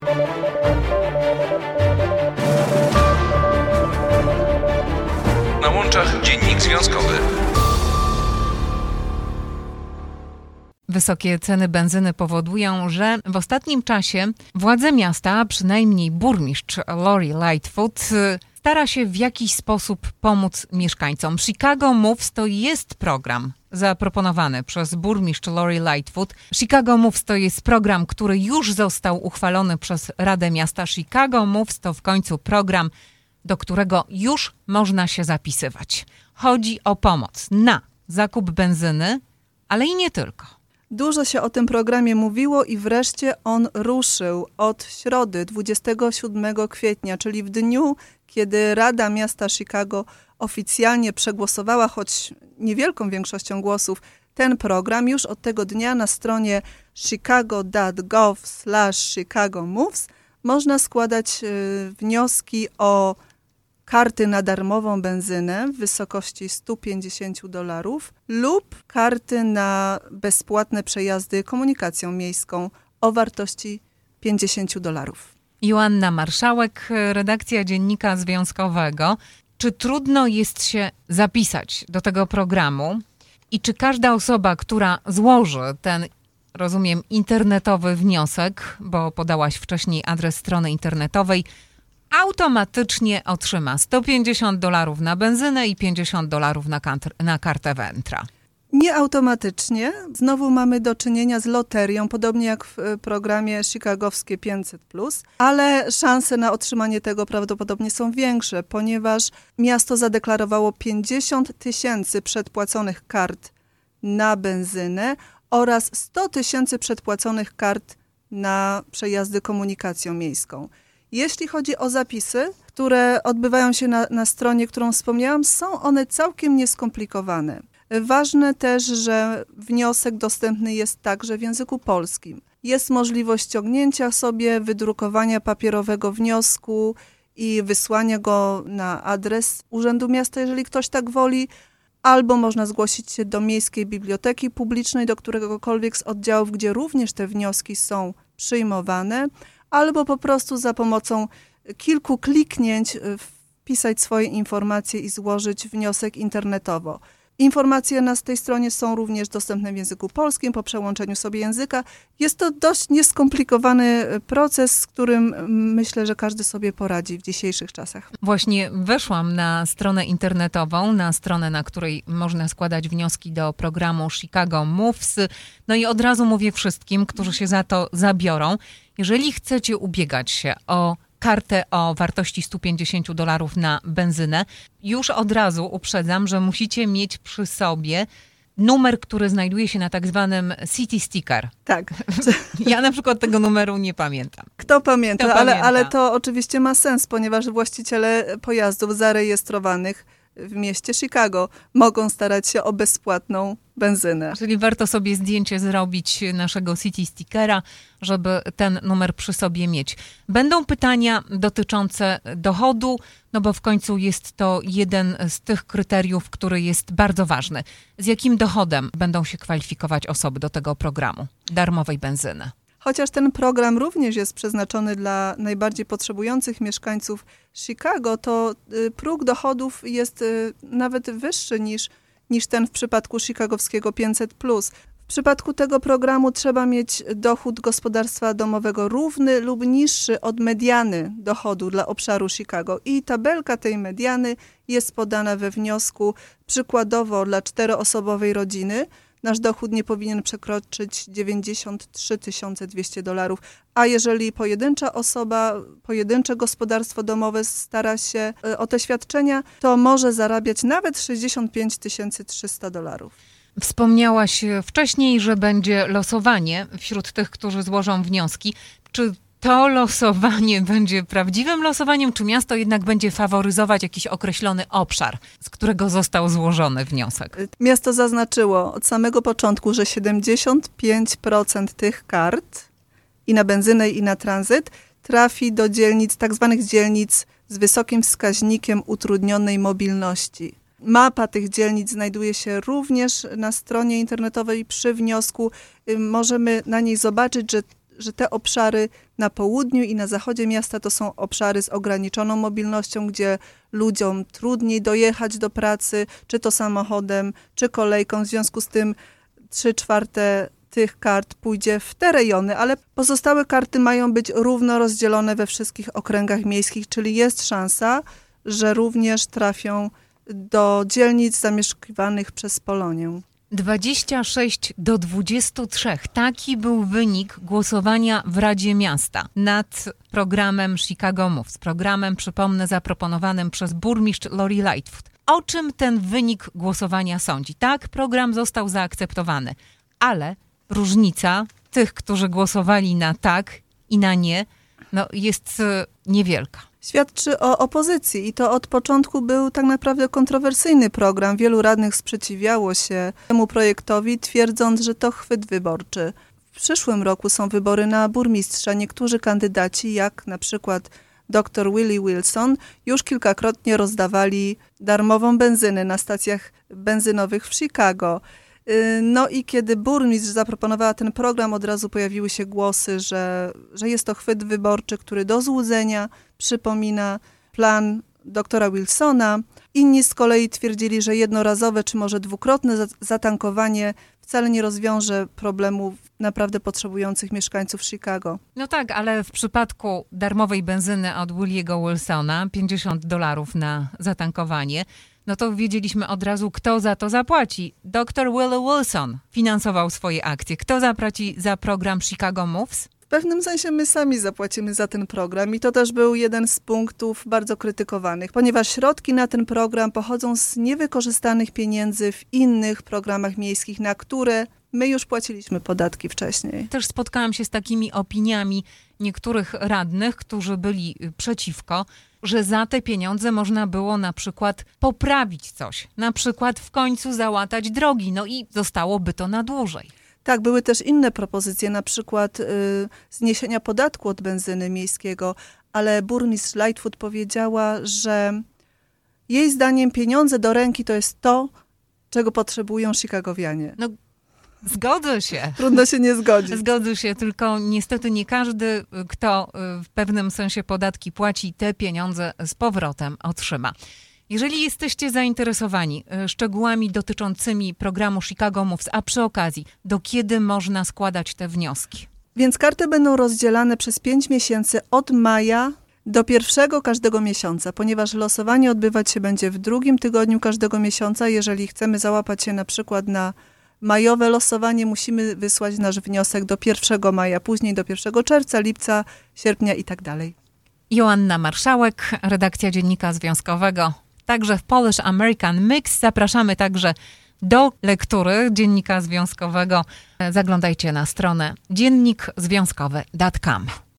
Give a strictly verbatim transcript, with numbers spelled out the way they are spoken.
Na łączach Dziennik Związkowy. Wysokie ceny benzyny powodują, że w ostatnim czasie władze miasta, a przynajmniej burmistrz Lori Lightfoot, stara się w jakiś sposób pomóc mieszkańcom. Chicago Moves to jest program zaproponowany przez burmistrz Lori Lightfoot. Chicago Moves to jest program, który już został uchwalony przez Radę Miasta Chicago. Moves to w końcu program, do którego już można się zapisywać. Chodzi o pomoc na zakup benzyny, ale i nie tylko. Dużo się o tym programie mówiło i wreszcie on ruszył od środy, dwudziestego siódmego kwietnia, czyli w dniu, kiedy Rada Miasta Chicago oficjalnie przegłosowała, choć niewielką większością głosów, ten program. Już od tego dnia na stronie chicago kropka gov slash chicago moves można składać y, wnioski o karty na darmową benzynę w wysokości sto pięćdziesiąt dolarów lub karty na bezpłatne przejazdy komunikacją miejską o wartości pięćdziesiąt dolarów. Joanna Marszałek, redakcja Dziennika Związkowego. Czy trudno jest się zapisać do tego programu i czy każda osoba, która złoży ten, rozumiem, internetowy wniosek, bo podałaś wcześniej adres strony internetowej, automatycznie otrzyma sto pięćdziesiąt dolarów na benzynę i pięćdziesiąt dolarów na, kant- na kartę Ventra? Nie automatycznie. Znowu mamy do czynienia z loterią, podobnie jak w programie chicagowskie pięćset plus, ale szanse na otrzymanie tego prawdopodobnie są większe, ponieważ miasto zadeklarowało pięćdziesiąt tysięcy przedpłaconych kart na benzynę oraz sto tysięcy przedpłaconych kart na przejazdy komunikacją miejską. Jeśli chodzi o zapisy, które odbywają się na, na stronie, którą wspomniałam, są one całkiem nieskomplikowane. Ważne też, że wniosek dostępny jest także w języku polskim. Jest możliwość ściągnięcia sobie, wydrukowania papierowego wniosku i wysłania go na adres Urzędu Miasta, jeżeli ktoś tak woli, albo można zgłosić się do Miejskiej Biblioteki Publicznej, do któregokolwiek z oddziałów, gdzie również te wnioski są przyjmowane, albo po prostu za pomocą kilku kliknięć wpisać swoje informacje i złożyć wniosek internetowo. Informacje na tej stronie są również dostępne w języku polskim po przełączeniu sobie języka. Jest to dość nieskomplikowany proces, z którym myślę, że każdy sobie poradzi w dzisiejszych czasach. Właśnie weszłam na stronę internetową, na stronę, na której można składać wnioski do programu Chicago Moves. No i od razu mówię wszystkim, którzy się za to zabiorą, jeżeli chcecie ubiegać się o kartę o wartości sto pięćdziesiąt dolarów na benzynę, już od razu uprzedzam, że musicie mieć przy sobie numer, który znajduje się na tak zwanym City Sticker. Tak. Ja na przykład tego numeru nie pamiętam. Kto pamięta, Kto ale, pamięta? ale to oczywiście ma sens, ponieważ właściciele pojazdów zarejestrowanych w mieście Chicago mogą starać się o bezpłatną benzynę. Czyli warto sobie zdjęcie zrobić naszego City Stickera, żeby ten numer przy sobie mieć. Będą pytania dotyczące dochodu, no bo w końcu jest to jeden z tych kryteriów, który jest bardzo ważny. Z jakim dochodem będą się kwalifikować osoby do tego programu darmowej benzyny? Chociaż ten program również jest przeznaczony dla najbardziej potrzebujących mieszkańców Chicago, to próg dochodów jest nawet wyższy niż, niż ten w przypadku chicagowskiego pięćset plus. W przypadku tego programu trzeba mieć dochód gospodarstwa domowego równy lub niższy od mediany dochodu dla obszaru Chicago. I tabelka tej mediany jest podana we wniosku. Przykładowo dla czteroosobowej rodziny nasz dochód nie powinien przekroczyć dziewięćdziesiąt trzy tysiące dwieście dolarów, a jeżeli pojedyncza osoba, pojedyncze gospodarstwo domowe stara się o te świadczenia, to może zarabiać nawet sześćdziesiąt pięć tysięcy trzysta dolarów. Wspomniałaś wcześniej, że będzie losowanie wśród tych, którzy złożą wnioski. Czy to losowanie będzie prawdziwym losowaniem, czy miasto jednak będzie faworyzować jakiś określony obszar, z którego został złożony wniosek? Miasto zaznaczyło od samego początku, że siedemdziesiąt pięć procent tych kart i na benzynę, i na tranzyt trafi do dzielnic, tak zwanych dzielnic z wysokim wskaźnikiem utrudnionej mobilności. Mapa tych dzielnic znajduje się również na stronie internetowej przy wniosku. Możemy na niej zobaczyć, że że te obszary na południu i na zachodzie miasta to są obszary z ograniczoną mobilnością, gdzie ludziom trudniej dojechać do pracy, czy to samochodem, czy kolejką. W związku z tym trzy czwarte tych kart pójdzie w te rejony, ale pozostałe karty mają być równo rozdzielone we wszystkich okręgach miejskich, czyli jest szansa, że również trafią do dzielnic zamieszkiwanych przez Polonię. dwadzieścia sześć do dwudziestu trzech. Taki był wynik głosowania w Radzie Miasta nad programem Chicago Moves. Programem, przypomnę, zaproponowanym przez burmistrz Lori Lightfoot. O czym ten wynik głosowania sądzi? Tak, program został zaakceptowany, ale różnica tych, którzy głosowali na tak i na nie, no, jest niewielka. Świadczy o opozycji i to od początku był tak naprawdę kontrowersyjny program. Wielu radnych sprzeciwiało się temu projektowi, twierdząc, że to chwyt wyborczy. W przyszłym roku są wybory na burmistrza. Niektórzy kandydaci, jak na przykład dr Willie Wilson, już kilkakrotnie rozdawali darmową benzynę na stacjach benzynowych w Chicago. No i kiedy burmistrz zaproponowała ten program, od razu pojawiły się głosy, że, że jest to chwyt wyborczy, który do złudzenia przypomina plan doktora Wilsona. Inni z kolei twierdzili, że jednorazowe czy może dwukrotne zatankowanie wcale nie rozwiąże problemów naprawdę potrzebujących mieszkańców Chicago. No tak, ale w przypadku darmowej benzyny od Williego Wilsona, pięćdziesiąt dolarów na zatankowanie, no to wiedzieliśmy od razu, kto za to zapłaci. doktor Willie Wilson finansował swoje akcje. Kto zapłaci za program Chicago Moves? W pewnym sensie my sami zapłacimy za ten program i to też był jeden z punktów bardzo krytykowanych, ponieważ środki na ten program pochodzą z niewykorzystanych pieniędzy w innych programach miejskich, na które my już płaciliśmy podatki wcześniej. Też spotkałam się z takimi opiniami niektórych radnych, którzy byli przeciwko, że za te pieniądze można było na przykład poprawić coś, na przykład w końcu załatać drogi, no i zostałoby to na dłużej. Tak, były też inne propozycje, na przykład y, zniesienia podatku od benzyny miejskiego, ale burmistrz Lightfoot powiedziała, że jej zdaniem pieniądze do ręki to jest to, czego potrzebują Chicagowianie. No, zgodzę się. Trudno się nie zgodzić. Zgodzę się, tylko niestety nie każdy, kto w pewnym sensie podatki płaci, te pieniądze z powrotem otrzyma. Jeżeli jesteście zainteresowani szczegółami dotyczącymi programu Chicago Moves, a przy okazji, do kiedy można składać te wnioski? Więc karty będą rozdzielane przez pięć miesięcy od maja do pierwszego każdego miesiąca, ponieważ losowanie odbywać się będzie w drugim tygodniu każdego miesiąca. Jeżeli chcemy załapać się na przykład na majowe losowanie, musimy wysłać nasz wniosek do pierwszego maja, później do pierwszego czerwca, lipca, sierpnia i tak dalej. Joanna Marszałek, redakcja Dziennika Związkowego, także w Polish American Mix. Zapraszamy także do lektury Dziennika Związkowego. Zaglądajcie na stronę dziennik związkowy kropka com.